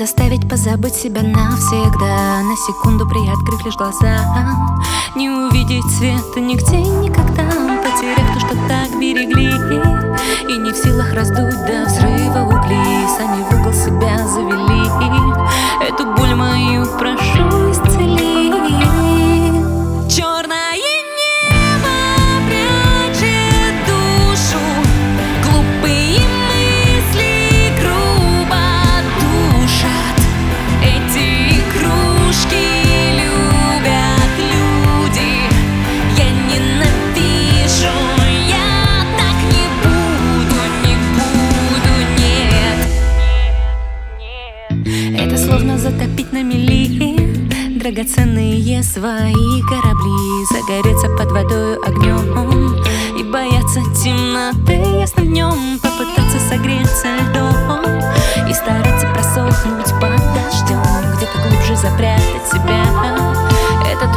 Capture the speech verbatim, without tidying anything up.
заставить позабыть себя навсегда, на секунду приоткрыв лишь глаза. Не увидеть света нигде и никогда, потеряв то, что так берегли, и не в силах раздуть до взрыва угли. Сами в угол себя завели, эту боль мою прошу исцели. Черное небо прячет душу, глупые мысли грубо душат. Эти игрушки любят люди, я ненавижу, я так не буду, не буду, нет. Это словно затопить на мели драгоценные свои корабли, загореться под водою огнем и бояться темноты ясным днем, попытаться согреться льдом и стараться просохнуть под дождем, где-то глубже запрятать себя. Это